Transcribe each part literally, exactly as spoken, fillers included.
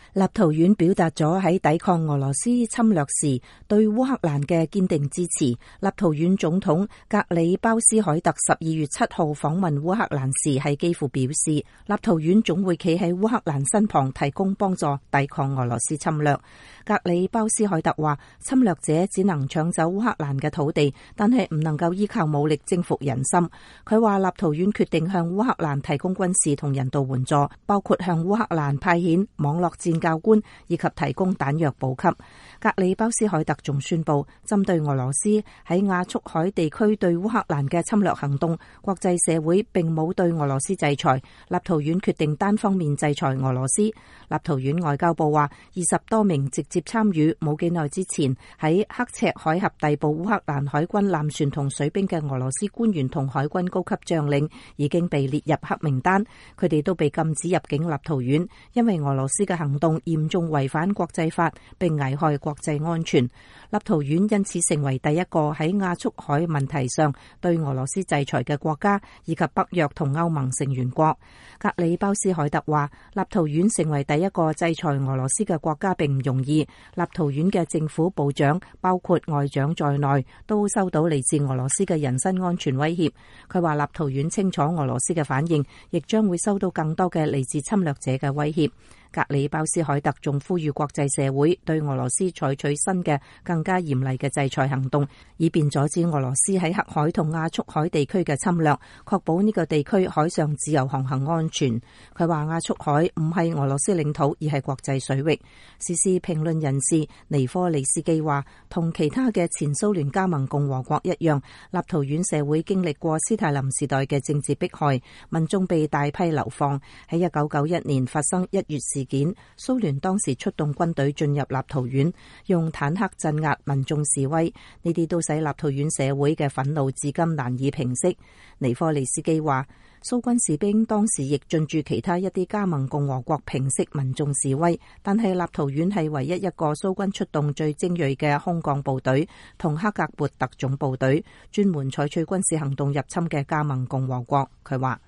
立陶宛表達咗喺抵抗俄羅斯侵略時對烏克蘭嘅堅定支持。立陶宛總統格里鮑斯凱特十二月七號訪問烏克蘭時喺基輔表示，立陶宛總會企喺烏克蘭身旁提供幫助抵抗俄羅斯侵略。格里鮑斯凱特話，侵略者只能搶走烏克蘭嘅土地，但係唔能夠依靠武力征服人心。佢話立陶宛決定向烏克蘭提供軍事同人道援助，包括向烏克蘭派遣網絡戰教官以及提供彈藥補給。格里鮑斯凱特仲宣布，針對俄羅斯喺亞速海地區對烏克蘭嘅侵略行動，國際社會並冇對俄羅斯制裁，立陶宛決定單方面制裁俄羅斯。立陶宛外交部話，二十多名直接參與冇幾耐之前喺刻赤海峽逮捕烏克蘭海軍艦船同水兵嘅俄羅斯官員同海軍高級將領已經被列入黑名單，佢哋都被禁止入境立陶宛，因為俄羅斯嘅行動嚴重違反國際法並危害國際安全。立陶宛因此成為第一個喺亞速海問題上對俄羅斯制裁嘅國家，以及北約同歐盟成員國。格里鮑斯凱特話，立陶宛成為第一個制裁俄羅斯嘅國家並唔容易，立陶宛嘅政府部長包括外長在內都收到嚟自俄羅斯嘅人身安全威脅。佢話立陶宛清楚俄羅斯嘅反應，亦將會收到更多嘅嚟自侵略者嘅威脅。格里鮑斯凱特仲呼籲國際社會對俄羅斯採取新嘅更加嚴厲嘅制裁行動，以便阻止俄羅斯喺黑海同亞速海地區嘅侵略，確保呢個地區海上自由航行安全。佢話亞速海唔係俄羅斯領土，而係國際水域。時事評論人士尼科利斯基話，同其他嘅前蘇聯加盟共和國一樣，立陶宛社會經歷過斯大林時代嘅政治迫害，民眾被大批流放。喺一九九一年發生一月事件，蘇聯當時出動軍隊進入立陶宛，用坦克鎮壓民眾示威，呢啲都使立陶宛社會嘅憤怒至今難以平息。尼科利斯基話，蘇軍士兵當時亦進駐其他一啲加盟共和國平息民眾示威，但係立陶宛係唯一一個蘇軍出動最精銳嘅空降部隊同克格勃特種部隊，專門採取軍事行動入侵嘅加盟共和國。佢話，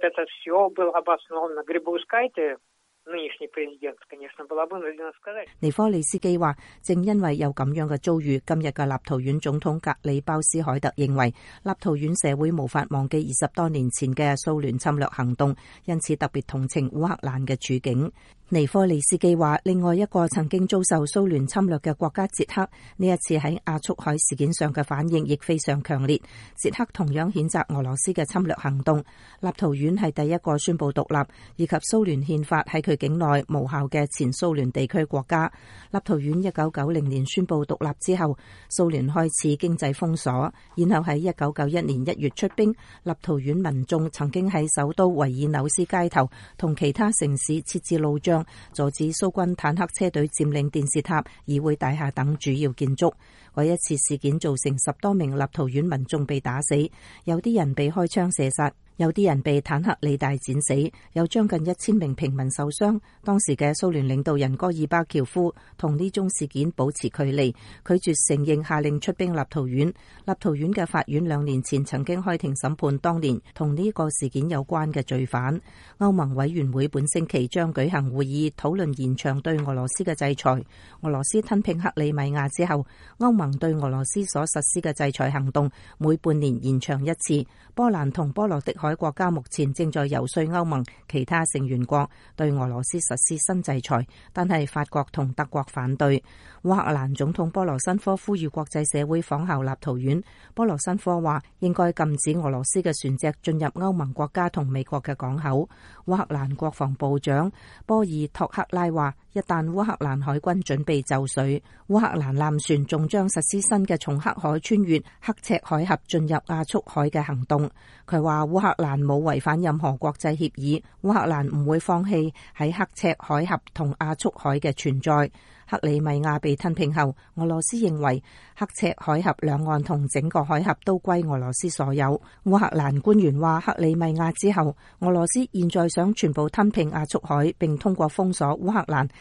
尼科利斯基話，正因為有咁樣嘅遭遇，今日嘅立陶宛總統格里鮑斯凱特認為立陶宛社會無法忘記二十多年前嘅蘇聯侵略行動，因此特別同情烏克蘭嘅處境。尼科利斯基話，另外一個曾經遭受蘇聯侵略嘅國家捷克，呢一次喺亞速海事件上嘅反應亦非常強烈。捷克同樣譴責俄羅斯嘅侵略行動。立陶宛係第一個宣布獨立以及蘇聯憲法喺佢境內無效嘅前蘇聯地區國家。立陶宛一九九零年宣布獨立之後，蘇聯開始經濟封鎖，然後喺一九九一年一月出兵。立陶宛民眾曾經喺首都維爾紐斯街頭同其他城市設置路障，阻止蘇軍坦克車隊佔領電視塔、議會大廈等主要建築。嗰一次事件造成十多名立陶宛民眾被打死，有啲人被開槍射殺，有啲人被坦克利大剪死，有將近一千名平民受傷。當時嘅蘇聯領導人戈爾巴喬夫同呢宗事件保持距離，拒絕承認下令出兵立陶宛。立陶宛嘅法院兩年前曾經開庭審判當年同呢個事件有關嘅罪犯。歐盟委員會本星期將舉行會議討論延長對俄羅斯嘅制裁。俄羅斯吞併克里米亞之後，歐盟對俄羅斯所實施嘅制裁行動每半年延長一次。波蘭同波羅的海國家目前正在游說歐盟其他成員國對俄羅斯實施新制裁，但係法國同德國反對。烏克蘭總統波羅申科呼籲國際社會仿效立陶宛。波羅申科話應該禁止俄羅斯嘅船隻進入歐盟國家同美國嘅港口。烏克蘭國防部長波爾托克拉話，一旦烏克蘭海軍準備就緒，烏克蘭艦船仲將實施新嘅從黑海穿越刻赤海峽進入亞速海嘅行動。佢話烏克蘭冇違反任何國際協議，烏克蘭唔會放棄喺刻赤海峽同亞速海嘅存在。克里米亞被吞併後，俄羅斯認為刻赤海峽兩岸同整個海峽都歸俄羅斯所有。烏克蘭官員話，克里米亞之後，俄羅斯現在想全部吞併亞速海，並通過封鎖烏克蘭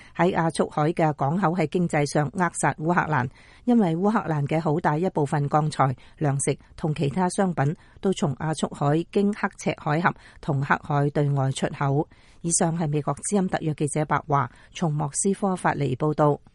喺亞速海嘅港口喺經濟上扼殺烏克蘭，因為烏克蘭嘅好大一部分鋼材、糧食同其他商品都從亞速海經刻赤海峽同黑海對外出口。以上係美國之音特約記者白華從莫斯科發嚟報道。